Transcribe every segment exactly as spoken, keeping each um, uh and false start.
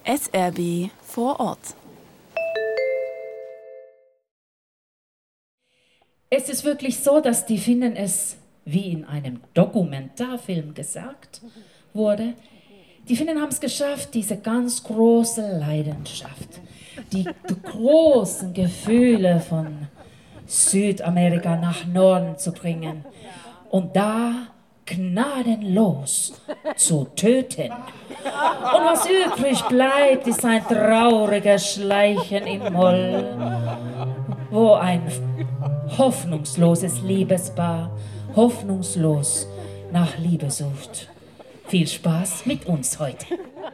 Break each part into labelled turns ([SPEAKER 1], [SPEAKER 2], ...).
[SPEAKER 1] S R B vor Ort.
[SPEAKER 2] Es ist wirklich so, dass die Finnen es, wie in einem Dokumentarfilm gesagt wurde, die Finnen haben es geschafft, diese ganz große Leidenschaft, die großen Gefühle von Südamerika nach Norden zu bringen und da gnadenlos zu töten. Und was übrig bleibt, ist ein trauriges Schleichen im Moll, wo ein hoffnungsloses Liebespaar hoffnungslos nach Liebe sucht. Viel Spaß mit uns heute.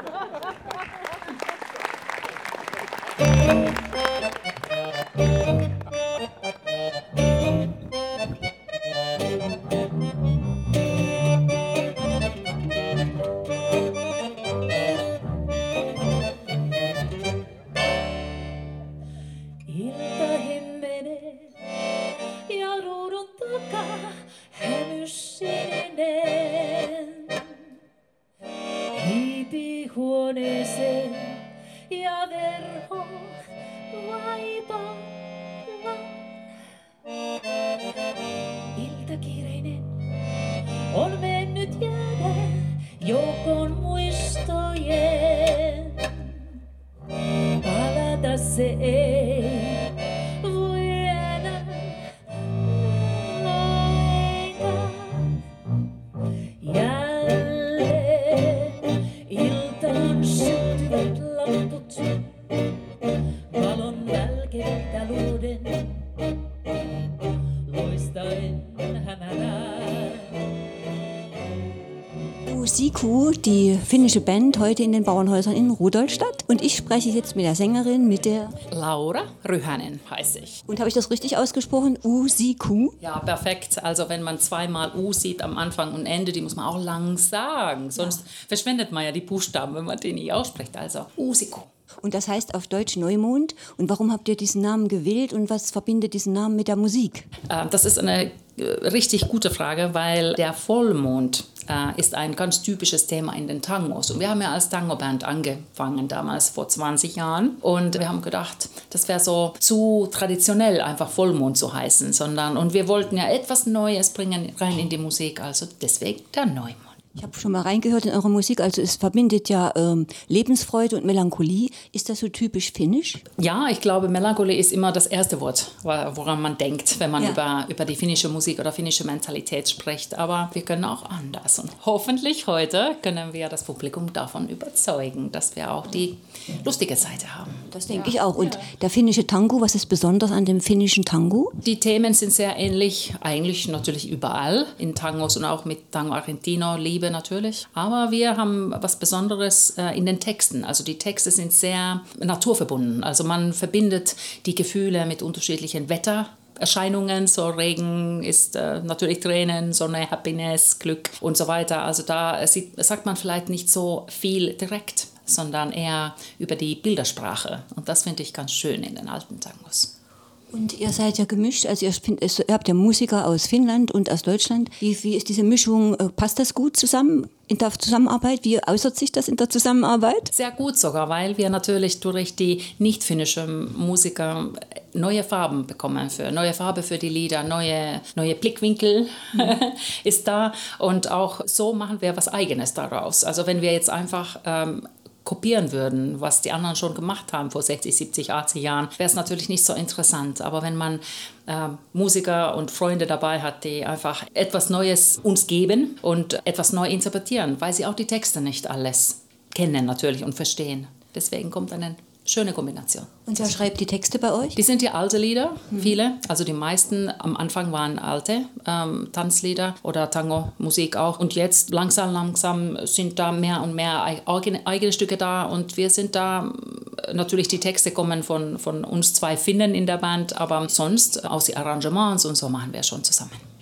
[SPEAKER 3] Uusiku, die finnische Band, heute in den Bauernhäusern in Rudolstadt. Und ich spreche jetzt mit der Sängerin, mit der
[SPEAKER 4] Laura Ryhänen heiße ich.
[SPEAKER 3] Und habe ich das richtig ausgesprochen? Uusiku?
[SPEAKER 4] Ja, perfekt. Also wenn man zweimal U sieht am Anfang und Ende, die muss man auch lang sagen. Sonst ja. verschwendet man ja die Buchstaben, wenn man die nicht ausspricht. Also Uusiku.
[SPEAKER 3] Und das heißt auf Deutsch Neumond. Und warum habt ihr diesen Namen gewählt und was verbindet diesen Namen mit der Musik?
[SPEAKER 4] Das ist eine richtig gute Frage, weil der Vollmond äh, ist ein ganz typisches Thema in den Tangos. Und wir haben ja als Tango-Band angefangen, damals vor zwanzig Jahren. Und wir haben gedacht, das wäre so zu traditionell, einfach Vollmond zu heißen. Sondern, und wir wollten ja etwas Neues bringen rein in die Musik, also deswegen der Neumond.
[SPEAKER 3] Ich habe schon mal reingehört in eure Musik, also es verbindet ja ähm, Lebensfreude und Melancholie. Ist das so typisch finnisch?
[SPEAKER 4] Ja, ich glaube, Melancholie ist immer das erste Wort, woran man denkt, wenn man ja. über, über die finnische Musik oder finnische Mentalität spricht. Aber wir können auch anders. Und hoffentlich heute können wir das Publikum davon überzeugen, dass wir auch die lustige Seite haben.
[SPEAKER 3] Das denke ja. ich auch. Und ja. der finnische Tango, was ist besonders an dem finnischen Tango?
[SPEAKER 4] Die Themen sind sehr ähnlich, eigentlich natürlich überall in Tangos und auch mit Tango Argentino, Liebe natürlich. Aber wir haben was Besonderes äh, in den Texten. Also die Texte sind sehr naturverbunden. Also man verbindet die Gefühle mit unterschiedlichen Wettererscheinungen. So Regen ist äh, natürlich Tränen, Sonne, Happiness, Glück und so weiter. Also da sieht, sagt man vielleicht nicht so viel direkt, sondern eher über die Bildersprache. Und das finde ich ganz schön in den alten Tangos.
[SPEAKER 3] Und ihr seid ja gemischt, also ihr, ihr habt ja Musiker aus Finnland und aus Deutschland. Wie, wie ist diese Mischung, passt das gut zusammen in der Zusammenarbeit? Wie äußert sich das in der Zusammenarbeit?
[SPEAKER 4] Sehr gut sogar, weil wir natürlich durch die nicht-finnischen Musiker neue Farben bekommen, für neue Farbe für die Lieder, neue, neue Blickwinkel mhm. ist da. Und auch so machen wir was Eigenes daraus. Also wenn wir jetzt einfach ähm, kopieren würden, was die anderen schon gemacht haben vor sechzig, siebzig, achtzig Jahren, wäre es natürlich nicht so interessant. Aber wenn man äh, Musiker und Freunde dabei hat, die einfach etwas Neues uns geben und etwas neu interpretieren, weil sie auch die Texte nicht alles kennen natürlich und verstehen. Deswegen kommt eine schöne Kombination.
[SPEAKER 3] Und wer schreibt die Texte bei euch?
[SPEAKER 4] Die sind ja alte Lieder, mhm. viele. Also die meisten am Anfang waren alte ähm, Tanzlieder oder Tango-Musik auch. Und jetzt langsam, langsam sind da mehr und mehr eigene, eigene Stücke da. Und wir sind da, natürlich die Texte kommen von, von uns zwei Finnen in der Band, aber sonst aus den Arrangements und so machen wir schon zusammen.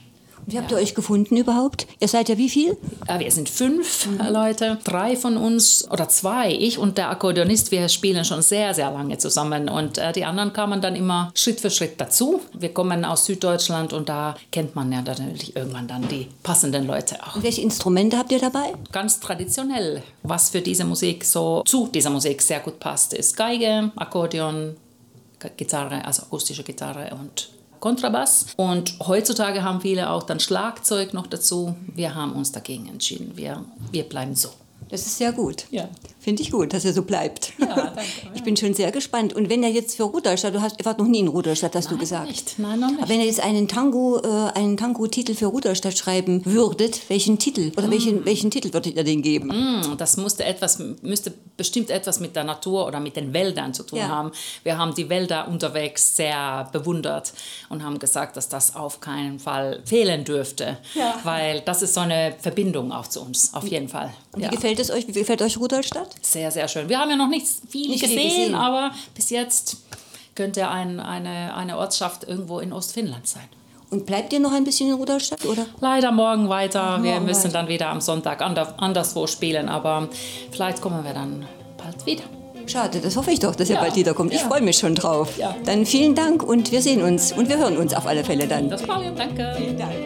[SPEAKER 3] Wie habt ihr euch gefunden überhaupt? Ihr seid ja wie viel?
[SPEAKER 4] Ja, wir sind fünf mhm. Leute, drei von uns oder zwei, ich und der Akkordeonist, wir spielen schon sehr, sehr lange zusammen und äh, die anderen kamen dann immer Schritt für Schritt dazu. Wir kommen aus Süddeutschland und da kennt man ja natürlich irgendwann dann die passenden Leute auch.
[SPEAKER 3] Und welche Instrumente habt ihr dabei?
[SPEAKER 4] Ganz traditionell, was für diese Musik so zu dieser Musik sehr gut passt, ist Geige, Akkordeon, Gitarre, also akustische Gitarre und Kontrabass. Und heutzutage haben viele auch dann Schlagzeug noch dazu. Wir haben uns dagegen entschieden. Wir, wir bleiben so.
[SPEAKER 3] Das ist sehr gut.
[SPEAKER 4] Ja.
[SPEAKER 3] Finde ich gut, dass er so bleibt.
[SPEAKER 4] Ja, danke.
[SPEAKER 3] Ich bin schon sehr gespannt. Und wenn er jetzt für Rudolstadt, du hast, ihr wart noch nie in Rudolstadt, hast
[SPEAKER 4] Nein,
[SPEAKER 3] du gesagt.
[SPEAKER 4] Nicht. Nein, noch nicht.
[SPEAKER 3] Aber wenn ihr jetzt einen Tango, äh, einen Tango-Titel für Rudolstadt schreiben würdet, welchen Titel oder mm. welchen, welchen Titel würdet ihr denn geben?
[SPEAKER 4] Mm, das musste etwas, müsste bestimmt etwas mit der Natur oder mit den Wäldern zu tun ja. haben. Wir haben die Wälder unterwegs sehr bewundert und haben gesagt, dass das auf keinen Fall fehlen dürfte, ja. weil das ist so eine Verbindung auch zu uns, auf jeden Fall.
[SPEAKER 3] Und wie
[SPEAKER 4] ja.
[SPEAKER 3] gefällt es euch? Wie gefällt euch Rudolstadt?
[SPEAKER 4] Sehr, sehr schön. Wir haben ja noch nicht viel
[SPEAKER 3] nicht
[SPEAKER 4] gesehen,
[SPEAKER 3] gesehen,
[SPEAKER 4] aber bis jetzt könnte ein, eine, eine Ortschaft irgendwo in Ostfinnland sein.
[SPEAKER 3] Und bleibt ihr noch ein bisschen in Rudolstadt, oder?
[SPEAKER 4] Leider morgen weiter.
[SPEAKER 3] Ach,
[SPEAKER 4] wir
[SPEAKER 3] morgen
[SPEAKER 4] müssen
[SPEAKER 3] weiter.
[SPEAKER 4] dann wieder am Sonntag anderswo spielen, aber vielleicht kommen wir dann bald wieder.
[SPEAKER 3] Schade, das hoffe ich doch, dass ihr
[SPEAKER 4] ja.
[SPEAKER 3] bald wiederkommt. Ich
[SPEAKER 4] ja.
[SPEAKER 3] freue mich schon drauf.
[SPEAKER 4] Ja.
[SPEAKER 3] Dann vielen Dank und wir sehen uns und wir hören uns auf alle Fälle dann.
[SPEAKER 4] Das war danke.
[SPEAKER 3] Vielen Dank.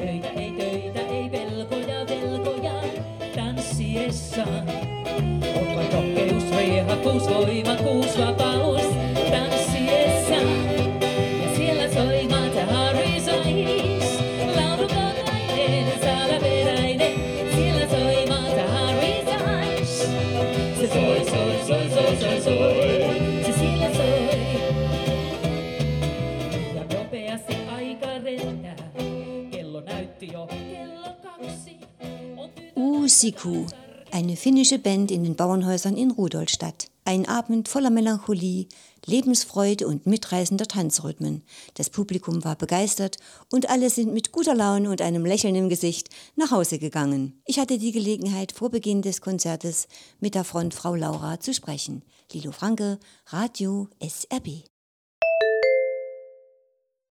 [SPEAKER 2] Riehakuus, voimakkuus, vapaus, tanssiessa. Ja siellä soimat ja Harry sais. Laulukotainen, salaperäinen. Siellä soimat ja Harry sais. Se soi, soi, soi, soi, soi, soi. Se siellä soi. Ja nopeasti aika lentää. Kello näytti jo kello kaksi.
[SPEAKER 3] Uusiku. Eine finnische Band in den Bauernhäusern in Rudolstadt. Ein Abend voller Melancholie, Lebensfreude und mitreißender Tanzrhythmen. Das Publikum war begeistert und alle sind mit guter Laune und einem Lächeln im Gesicht nach Hause gegangen. Ich hatte die Gelegenheit, vor Beginn des Konzertes mit der Frontfrau Laura zu sprechen. Lilo Franke, Radio S R B.